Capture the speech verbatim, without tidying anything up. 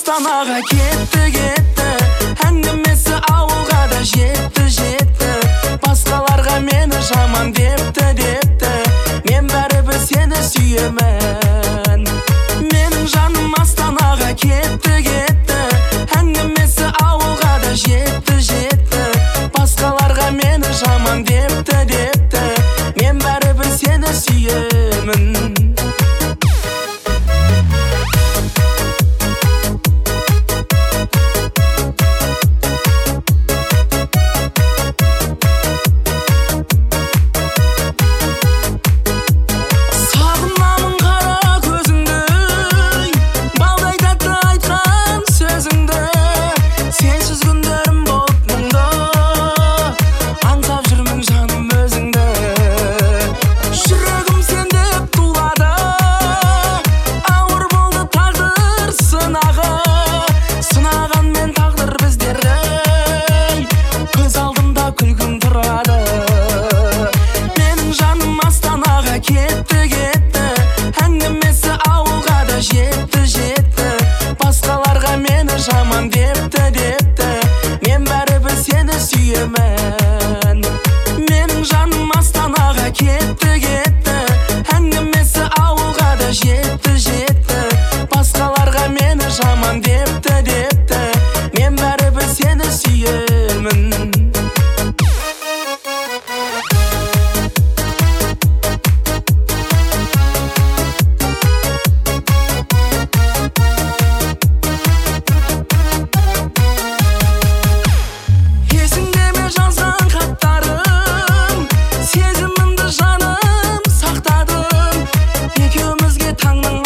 Астанаға кетті кетті, әңгімесі ауылға да жетті жетті. Басқаларға мені жаман депті депті, мен бәрібір сені сүйемін. Менің жаным Астанаға кетті кетті, әңгімесі ауылға да жетті жетті. Басқаларға мені жаман депті депті, мен бәрібір сені сүйемін. Кетті кетті, әңгімесі ауылға да жетті жетті. Басқаларға мені жаман депті депті, мен бәрібір сені сүйемін. Менің жаным Астанаға кетті кетті, әңгімесі ауылға да жетті жетті. Басқаларға мені жаман депті депті, мен бәрібір сені сүйемін. Сезімімді жаным сақтадым, екеумізге таңның